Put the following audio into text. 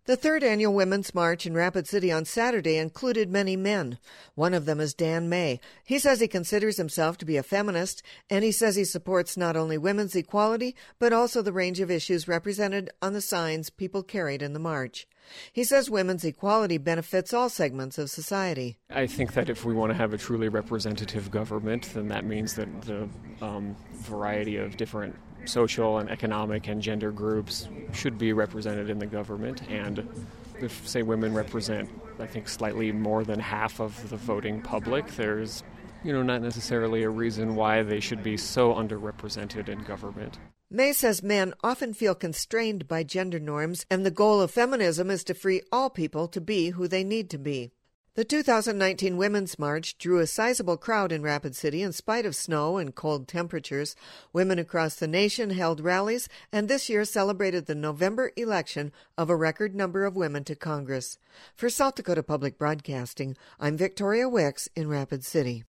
The third annual Women's March in Rapid City on Saturday included many men. One of them is Dan May. He says he considers himself to be a feminist, and he says he supports not only women's equality, but also the range of issues represented on the signs people carried in the march. He says women's equality benefits all segments of society. I think that if we want to have a truly representative government, then that means that the variety of different social and economic and gender groups should be represented in the government. And if, say, women represent, I think, slightly more than half of the voting public, there's, not necessarily a reason why they should be so underrepresented in government. May says men often feel constrained by gender norms, and the goal of feminism is to free all people to be who they need to be. The 2019 Women's March drew a sizable crowd in Rapid City in spite of snow and cold temperatures. Women across the nation held rallies and this year celebrated the November election of a record number of women to Congress. For South Dakota Public Broadcasting, I'm Victoria Wicks in Rapid City.